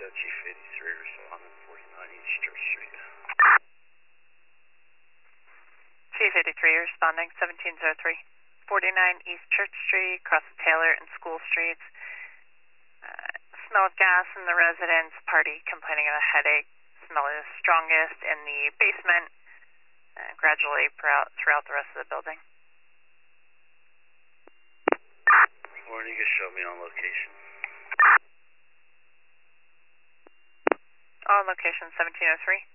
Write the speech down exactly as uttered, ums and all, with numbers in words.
uh, Chief eighty-three responding forty-nine East Church Street. Chief eighty-three responding seventeen oh three. forty-nine East Church Street, across Taylor and School Streets. Uh, smell of gas in the residence, party complaining of a headache. Smell is strongest in the basement, uh, gradually throughout, throughout the rest of the building. Warren, you can show me on location. On location seventeen oh three.